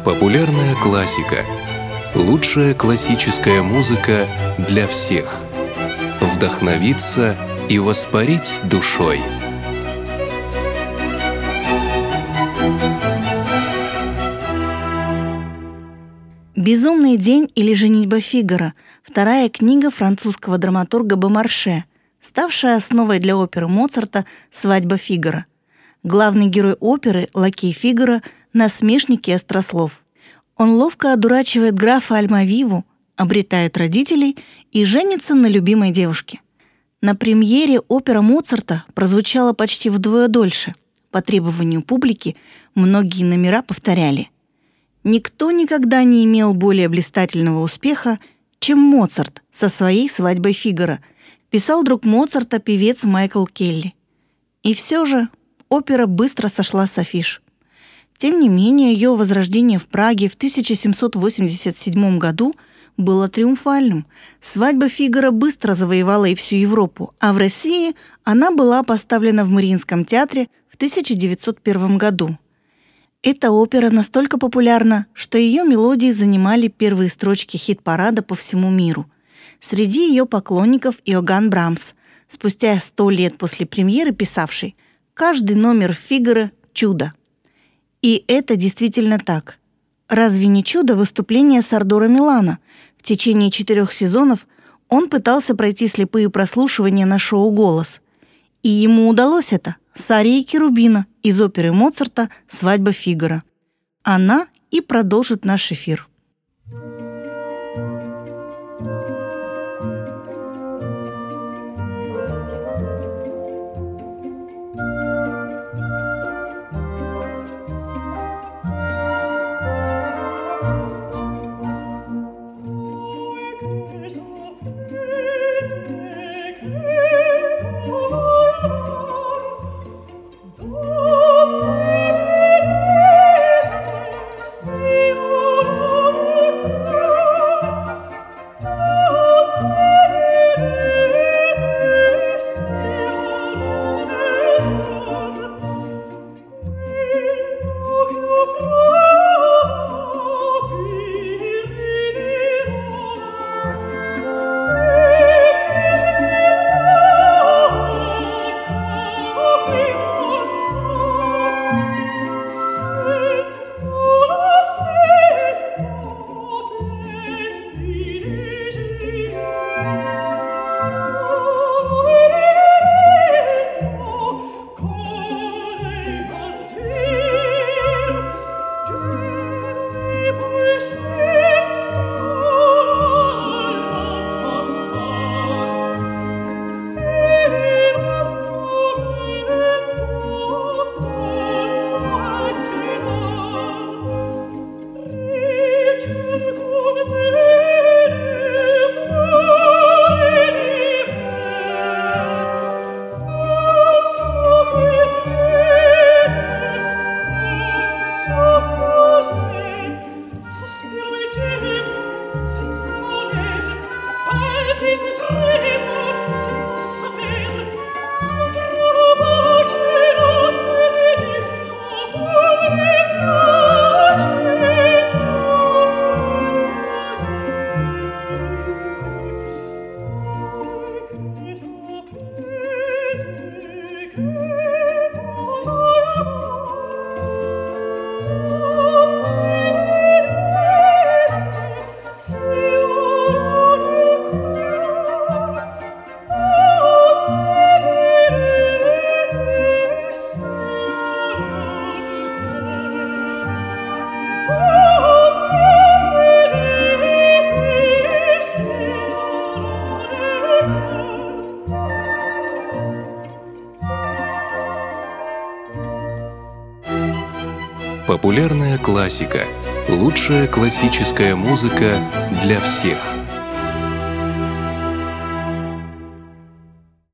Популярная классика. Лучшая классическая музыка для всех. Вдохновиться и воспарить душой. «Безумный день» или «Женитьба Фигаро» — вторая книга французского драматурга Бомарше, ставшая основой для оперы Моцарта «Свадьба Фигаро». Главный герой оперы, лакей Фигаро, насмешник и острослов. Он ловко одурачивает графа Альмавиву, обретает родителей и женится на любимой девушке. На премьере опера Моцарта прозвучала почти вдвое дольше. По требованию публики многие номера повторяли. Никто никогда не имел более блистательного успеха, чем Моцарт со своей «Свадьбой Фигаро», писал друг Моцарта, певец Майкл Келли. И все же опера быстро сошла с афиш. Тем не менее, ее возрождение в Праге в 1787 году было триумфальным. «Свадьба Фигаро» быстро завоевала и всю Европу, а в России она была поставлена в Мариинском театре в 1901 году. Эта опера настолько популярна, что ее мелодии занимали первые строчки хит-парада по всему миру. Среди ее поклонников Иоганн Брамс, спустя 100 лет после премьеры писавший: «Каждый номер Фигаро – чудо». И это действительно так. Разве не чудо выступление Сардора Милана? В течение 4 сезонов он пытался пройти слепые прослушивания на шоу «Голос». И ему удалось это с арией Керубина из оперы Моцарта «Свадьба Фигаро». Она и продолжит наш эфир. Популярная классика. Лучшая классическая музыка для всех.